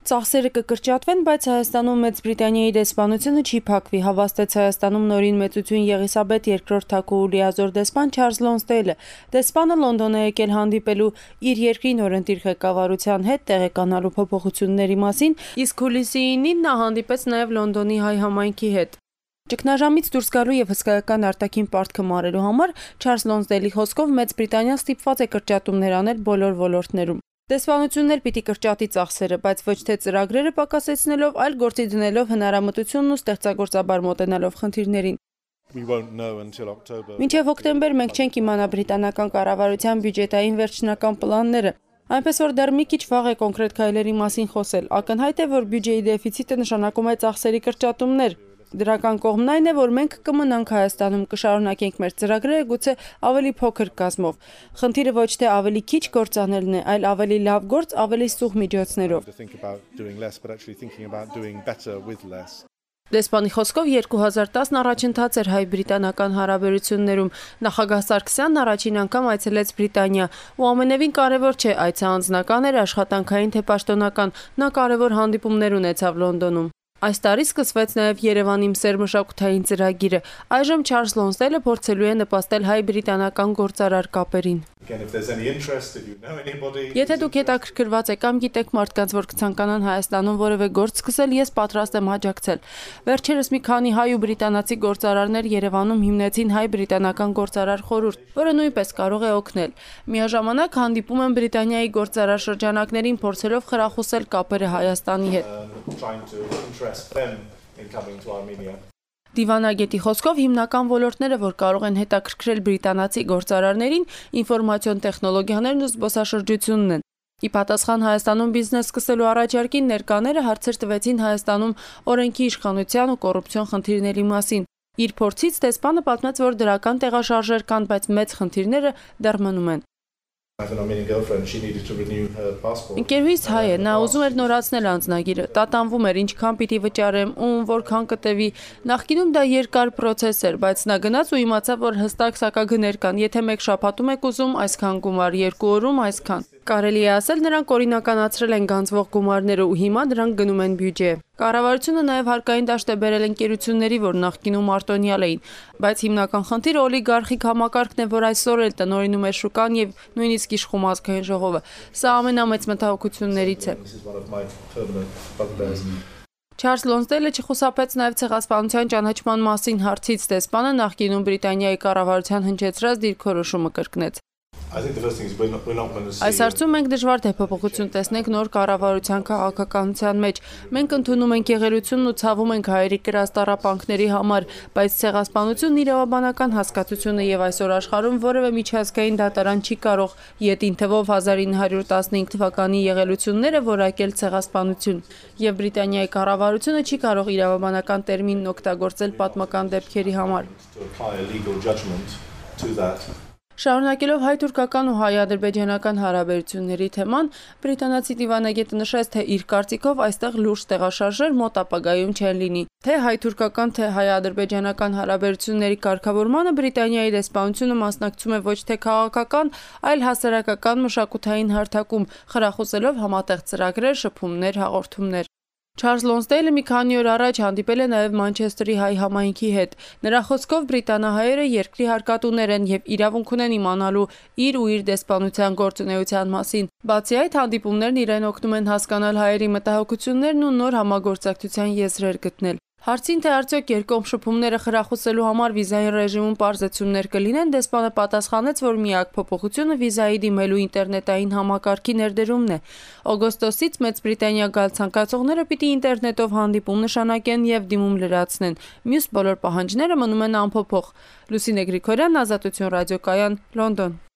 Ծախսերը կկրճատվեն, բայց Հայաստանում Մեծ Բրիտանիայի դեսպանությունը չի փակվի, հավաստեց Հայաստանում նորին մեծություն Եղիսաբեթ II թագուհու լիազոր դեսպան Չարլզ Լոնսդեյլը։ Դեսպանը Լոնդոն է եկել հանդիպելու իր երկրի նորընտիր ղեկավարության հետ տեղեկանալու փոփոխությունների մասին, իսկ հուլիսի 9-ին նա հանդիպեց նաև Լոնդոնի հայ համայնքի հետ։ Ճգնաժամից դուրս գալու եւ հսկայական արտաքին պարտքը մարելու համար Չարլզ Լոնսդեյլի խոսքով Մեծ Բրիտանիան ստիպված է կրճատումներ անել բոլոր ոլորտներում։ Դեսպանությունն էլ պիտի կրճատի ծախսերը, բայց ոչ թե ծրագրերը պակասեցնելով, այլ գործի դնելով հնարամտությունն ու ստեղծագործաբար մոտենալով խնդիրներին։ Մինչև հոկտեմբեր մենք չենք իմանա բրիտանական կառավարության բյուջետային վերջնական պլանները։ Այնպես որ դեռ մի քիչ վաղ է կոնկրետ քայլերի մասին խոսել։ Ակնհայտ է, որ բյուջեի դեֆիցիտը նշանակում է ծախսերի կրճատումներ։ Դրական կողմն այն է, որ մենք կմնանք Հայաստանում, կշարունակենք մեր ծրագրերը գուցե ավելի փոքր կազմով։ Խնդիրը ոչ թե ավելի քիչ գործ անելն է, այլ ավելի լավ գործ, ավելի սուղ միջոցներով։ Դեսպանի խոսքով 2010 առաջընթաց էր հայ-բրիտանական հարաբերություններում։ Նախագահ Սարգսյանն առաջին անգամ այցելեց Բրիտանիա, ու ամենևին կարևոր չէ այցը անձնական էր, աշխատանքային թե պաշտոնական, նա կարևոր հանդիպումներ ունեցավ Լոնդոնում։ Այս տարի սկսվեց նաև Երևան իմ սեր մշակութային ծրագիրը։ Այժմ Չարլզ Լոնսդեյլը փորձելու է նպաստել հայ-բրիտանական գործարար կապերին։ Եթե դուք հետաքրքրված եք կամ գիտեք մարդկանց, որ կցանկանան Հայաստանում որևէ գործ սկսել, ես պատրաստ եմ աջակցել։ Վերջերս մի քանի հայ ու բրիտանացի գործարարներ Երևանում հիմնեցին հայ-բրիտանական գործարար խորհուրդ, որը նույնպես կարող է օգնել։ Միաժամանակ հանդիպում եմ Բրիտանիայի գործարար շրջանակներին փորձելով խրախուսել կապերը Հայաստանի հետ։ Դիվանագետի խոսքով հիմնական ոլորտները, որ կարող են հետաքրքրել բրիտանացի գործարարներին, ինֆորմացիոն տեխնոլոգիաներն ու զբոսաշրջությունն են։ Ի պատասխան Հայաստանում բիզնես սկսելու առաջարկին ներկաները հարցեր տվեցին Հայաստանում օրենքի իշխանության ու կոռուպցիոն խնդիրների մասին։ Իր փորձից դեսպանը պատմեց, որ դրական տեղաշարժեր կան, բայց մեծ խնդիրները դեռ մնում են։ Ընկերուհիս հայ է, նա ուզում էր նորացնել անձնագիրը, տատանվում էր, ինչքան պիտի վճարեմ, ում որքան կտևի։ Նախկինում դա երկար պրոցես էր, բայց նա գնաց ու իմացավ, որ հստակ սակագներ կան, եթե մեկ շաբաթում եք ուզում այսքան գումար, 2 օրում այսքան։ Կարելի է ասել, նրանք օրինականացրել են գանձվող գումարները ու հիմա դրանք գնում են բյուջե։ Կառավարությունը նաև հարկային դաշտ է բերել ընկերությունների, որ նախկինում արտոնյալ էին, բայց հիմնական խնդիրը օլիգարխիկ համակարգն է, որ այսօր էլ տնօրինում է շուկան եւ նույնիսկ իշխում ազգային ժողովը։ Սա ամենամեծ մտահոգություններից է։ Չարլզ Լոնսդեյլը չխուսափեց նաև ցեղասպանության ճանաչման մասին հարցից, դեսպանը նախկինում Բրիտանիայի կառավարության հնչեցրած դիրքորոշումը կրկնեց։ Այս հարցում մենք դժվար թե փոփոխություն տեսնենք նոր կառավարության քաղաքականության մեջ։ Մենք ընդունում ենք եղելությունն ու ցավում ենք հայերի կրած տառապանքների համար, բայց ցեղասպանությունն իրավաբանական հասկացություն է եւ այսօր աշխարհում որևէ միջազգային դատարան չի կարող յետին թվով 1915 թվականի եղելությունները որակել ցեղասպանություն։ Եվ Բրիտանիայի կառավարությունը չի կարող իրավաբանական տերմինն օգտագործել պատմական դեպքերի համար։ Շարունակելով հայ-թուրքական ու հայ-ադրբեջանական հարաբերությունների թեման, բրիտանացի դիվանագետը նշեց, թե իր կարծիքով այստեղ լուրջ տեղաշարժեր մոտ ապագայում չեն լինի։ Թե հայ-թուրքական, թե հայ-ադրբեջանական հարաբերությունների կարգավորմանը Բրիտանիայի դեսպանությունը մասնակցում է ոչ թե քաղաքական, այլ հասարակական մշակութային հարթակում, խրախուսելով համատեղ ծրագրեր, շփումներ, հաղորդումներ։ Չարլզ Լոնսդեյլը մի քանի օր առաջ հանդիպել է նաև Մանչեսթերի հայ համայնքի հետ։ Նրա խոսքով բրիտանահայերը երկրի հարկատուներ են եւ իրավունք ունեն իմանալու իր ու իր դեսպանության գործունեության մասին։ Բացի այդ, հանդիպումներն իրեն օգնում են հասկանալ հայերի մտահոգություններն ու նոր համագործակցության եզրեր գտնել։ Հարցին թե արդյոք երկկողմ շփումները խրախուսելու համար վիզային ռեժիմում պարզեցումներ կլինեն, դեսպանը պատասխանեց, որ միակ փոփոխությունը վիզայի դիմելու ինտերնետային համակարգի ներդրումն է։ Օգոստոսից Մեծ Բրիտանիա գալ ցանկացողները պիտի ինտերնետով հանդիպում նշանակեն եւ դիմում լրացնեն։ Մյուս բոլոր պահանջները մնում են անփոփոխ։ Լուսինե Գրիգորյան, Ազատություն ռադիոկայան, Լոնդոն։